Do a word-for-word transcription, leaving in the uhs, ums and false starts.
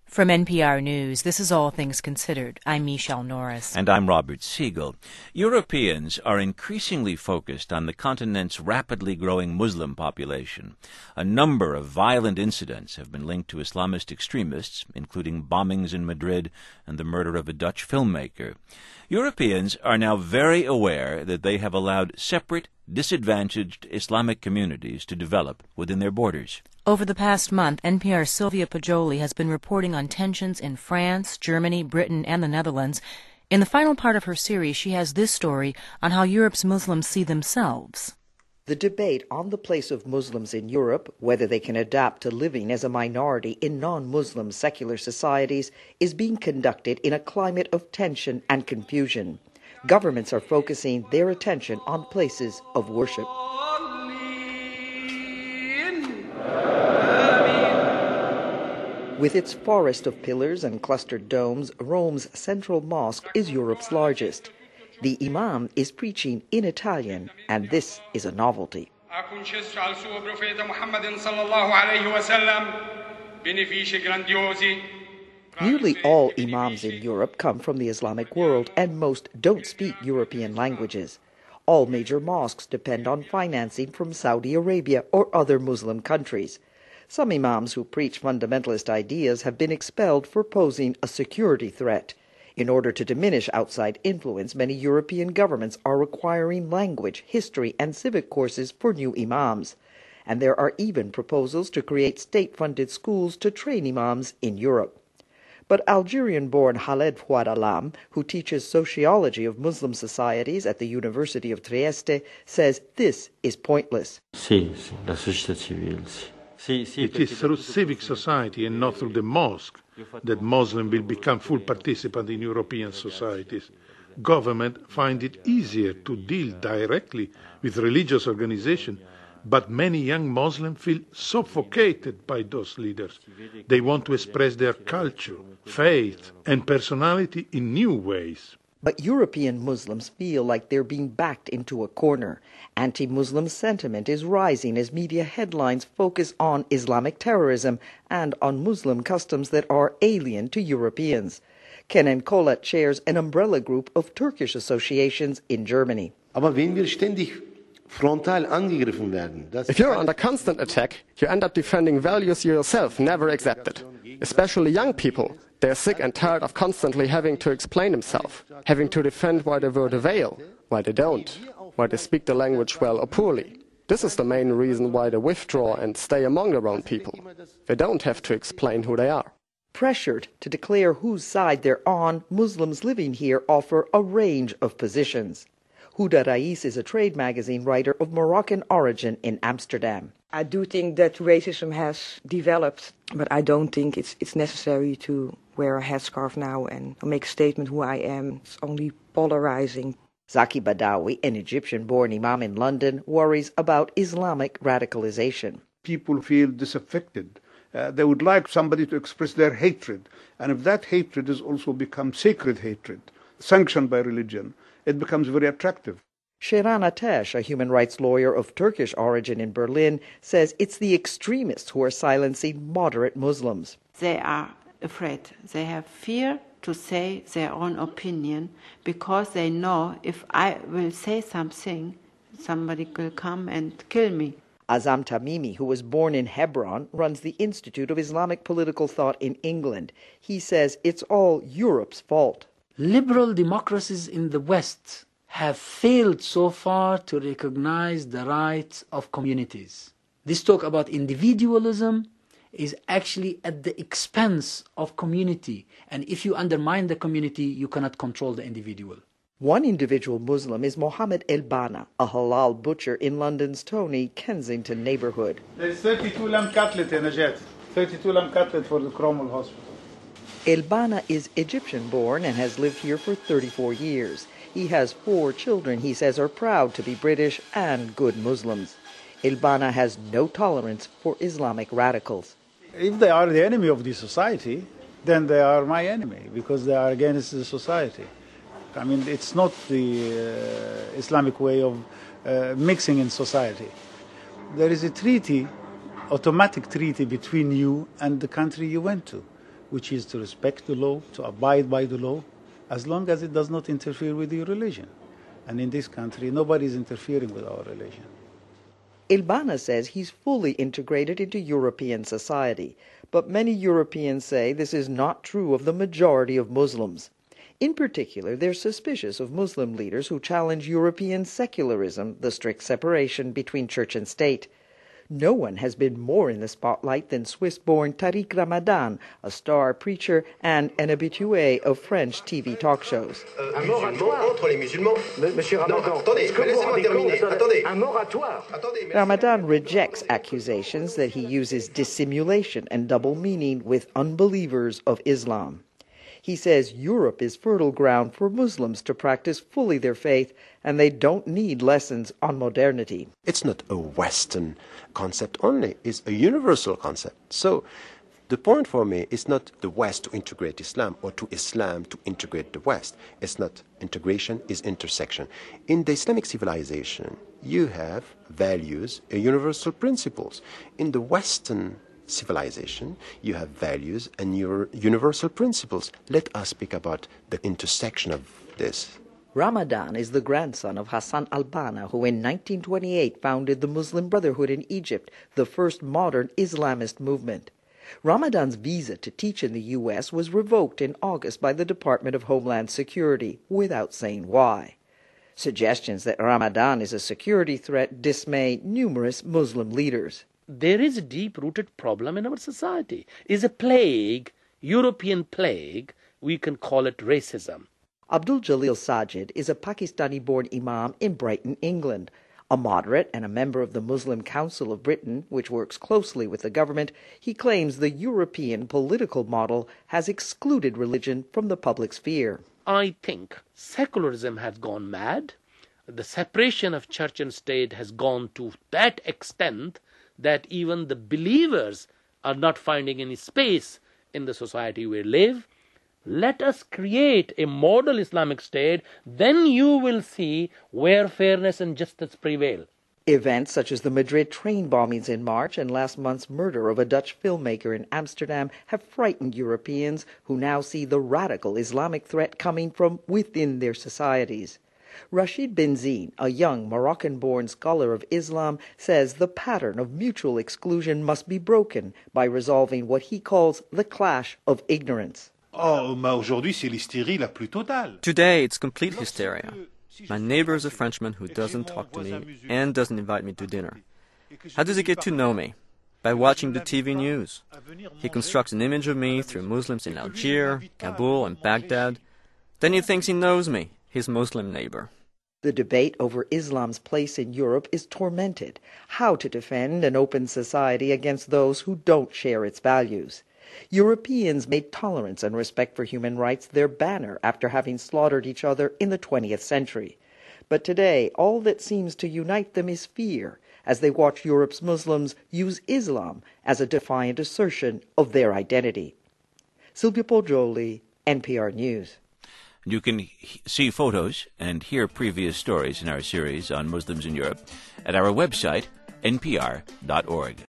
From N P R News, this is All Things Considered. I'm Michelle Norris. And I'm Robert Siegel. Europeans are increasingly focused on the continent's rapidly growing Muslim population. A number of violent incidents have been linked to Islamist extremists, including bombings in Madrid and the murder of a Dutch filmmaker. Europeans are now very aware that they have allowed separate, disadvantaged Islamic communities to develop within their borders. Over the past month, N P R's Sylvia Poggioli has been reporting on tensions in France, Germany, Britain, and the Netherlands. In the final part of her series, she has this story on how Europe's Muslims see themselves. The debate on the place of Muslims in Europe, whether they can adapt to living as a minority in non-Muslim secular societies, is being conducted in a climate of tension and confusion. Governments are focusing their attention on places of worship. With its forest of pillars and clustered domes, Rome's central mosque is Europe's largest. The imam is preaching in Italian, and this is a novelty. Nearly all imams in Europe come from the Islamic world, and most don't speak European languages. All major mosques depend on financing from Saudi Arabia or other Muslim countries. Some imams who preach fundamentalist ideas have been expelled for posing a security threat. In order to diminish outside influence, many European governments are requiring language, history, and civic courses for new imams. And there are even proposals to create state-funded schools to train imams in Europe. But Algerian-born Khaled Fouad Alam, who teaches sociology of Muslim societies at the University of Trieste, says this is pointless. Sí, sí, la société civile, sí. It is through civic society and not through the mosque that Muslims will become full participants in European societies. Government find it easier to deal directly with religious organizations, but many young Muslims feel suffocated by those leaders. They want to express their culture, faith, and personality in new ways. But European Muslims feel like they're being backed into a corner. Anti-Muslim sentiment is rising as media headlines focus on Islamic terrorism and on Muslim customs that are alien to Europeans. Kenan Kolat chairs an umbrella group of Turkish associations in Germany. If you're under constant attack, you end up defending values you yourself never accepted. Especially young people. They're sick and tired of constantly having to explain themselves, having to defend why they wear the veil, why they don't, why they speak the language well or poorly. This is the main reason why they withdraw and stay among their own people. They don't have to explain who they are. Pressured to declare whose side they're on, Muslims living here offer a range of positions. Huda Rais is a trade magazine writer of Moroccan origin in Amsterdam. I do think that racism has developed, but I don't think it's it's necessary to wear a headscarf now and make a statement who I am. It's only polarizing. Zaki Badawi, an Egyptian-born imam in London, worries about Islamic radicalization. People feel disaffected. Uh, they would like somebody to express their hatred. And if that hatred has also become sacred hatred, sanctioned by religion, it becomes very attractive. Shiran Atesh, a human rights lawyer of Turkish origin in Berlin, says it's the extremists who are silencing moderate Muslims. They are afraid. They have fear to say their own opinion because they know if I will say something, somebody will come and kill me. Azam Tamimi, who was born in Hebron, runs the Institute of Islamic Political Thought in England. He says it's all Europe's fault. Liberal democracies in the West have failed so far to recognize the rights of communities. This talk about individualism is actually at the expense of community. And if you undermine the community, you cannot control the individual. One individual Muslim is Mohammed El-Bana, a halal butcher in London's Tony, Kensington neighborhood. There's thirty-two lamb cutlet in a jet. thirty-two lamb cutlet for the Cromwell Hospital. El-Bana is Egyptian-born and has lived here for thirty-four years. He has four children he says are proud to be British and good Muslims. El-Bana has no tolerance for Islamic radicals. If they are the enemy of the society, then they are my enemy because they are against the society. I mean, it's not the uh, Islamic way of uh, mixing in society. There is a treaty, automatic treaty between you and the country you went to. which is to respect the law, to abide by the law, as long as it does not interfere with your religion. And in this country, nobody is interfering with our religion. Ilbana says he's fully integrated into European society, but many Europeans say this is not true of the majority of Muslims. In particular, they're suspicious of Muslim leaders who challenge European secularism, the strict separation between church and state. No one has been more in the spotlight than Swiss-born Tariq Ramadan, a star preacher and an habitué of French T V talk shows. Ramadan rejects accusations that he uses dissimulation and double meaning with unbelievers of Islam. He says Europe is fertile ground for Muslims to practice fully their faith, and they don't need lessons on modernity. It's not a Western concept only, it's a universal concept. So the point for me is not the West to integrate Islam or to Islam to integrate the West. It's not integration, it's intersection. In the Islamic civilization, you have values, universal principles. In the Western civilization, you have values and your universal principles. Let us speak about the intersection of this. Ramadan is the grandson of Hassan al-Banna, who in nineteen twenty-eight founded the Muslim Brotherhood in Egypt, the first modern Islamist movement. Ramadan's visa to teach in the U S was revoked in August by the Department of Homeland Security, without saying why. Suggestions that Ramadan is a security threat dismay numerous Muslim leaders. There is a deep-rooted problem in our society. It is a plague, European plague. We can call it racism. Abdul Jalil Sajid is a Pakistani-born imam in Brighton, England. A moderate and a member of the Muslim Council of Britain, which works closely with the government, he claims the European political model has excluded religion from the public sphere. I think secularism has gone mad. The separation of church and state has gone to that extent that even the believers are not finding any space in the society we live. Let us create a model Islamic state, then you will see where fairness and justice prevail. Events such as the Madrid train bombings in March and last month's murder of a Dutch filmmaker in Amsterdam have frightened Europeans who now see the radical Islamic threat coming from within their societies. Rashid Benzine, a young Moroccan-born scholar of Islam, says the pattern of mutual exclusion must be broken by resolving what he calls the clash of ignorance. Today it's complete hysteria. My neighbor is a Frenchman who doesn't talk to me and doesn't invite me to dinner. How does he get to know me? By watching the T V news. He constructs an image of me through Muslims in Algiers, Kabul and Baghdad. Then he thinks he knows me, his Muslim neighbor. The debate over Islam's place in Europe is tormented. How to defend an open society against those who don't share its values. Europeans made tolerance and respect for human rights their banner after having slaughtered each other in the twentieth century. But today, all that seems to unite them is fear, as they watch Europe's Muslims use Islam as a defiant assertion of their identity. Silvia Poggioli, N P R News. You can see photos and hear previous stories in our series on Muslims in Europe at our website, N P R dot org.